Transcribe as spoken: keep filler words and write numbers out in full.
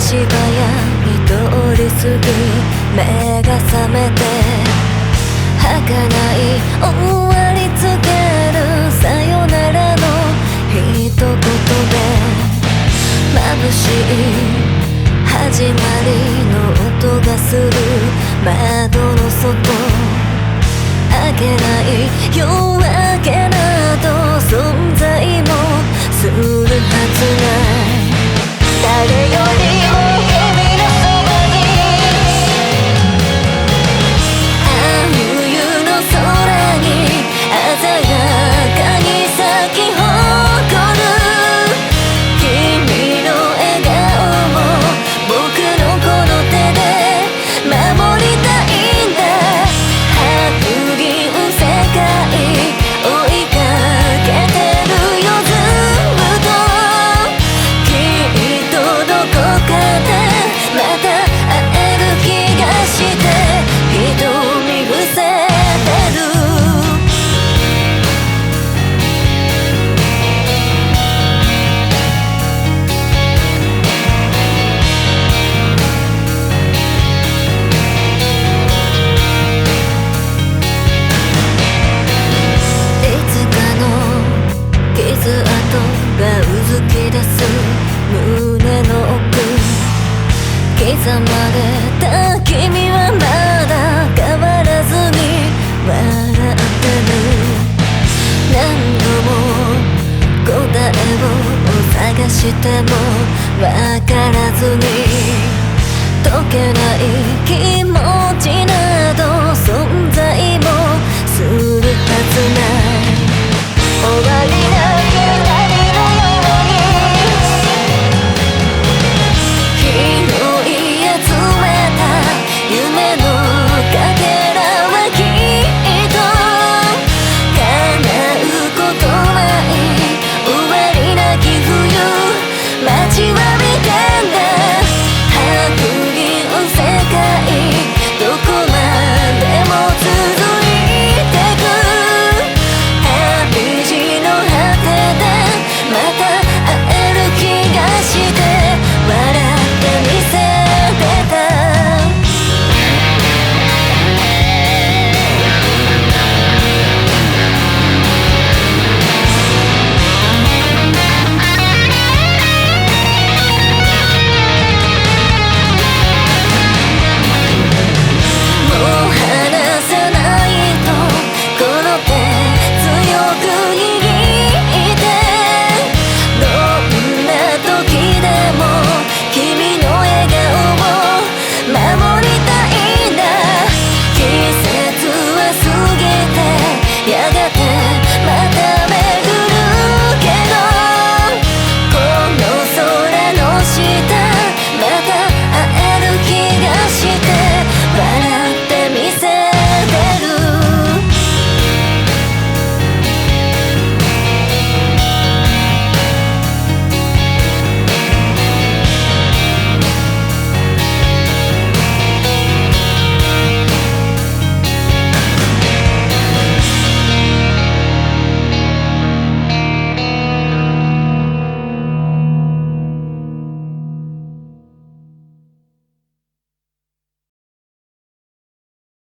芝やに通り過ぎ目が覚めて儚い終わりつけるさよならの一言で眩しい始まりの音がする窓の外明けない夜明けなど存在もするはずない誰よりも君のそばにあ冬の空に鮮やかに咲き誇る君の笑顔も僕のこの手で守りたいんだ白銀世界追いかけてるよずっときっとどこかでまた会える気がして瞳伏せてる傷跡がうずき出す胸の奥刻まれた君はまだ変わらずに笑ってる何度も答えを探してもわからずに解けない気持ちなど存在もするはずない終わりな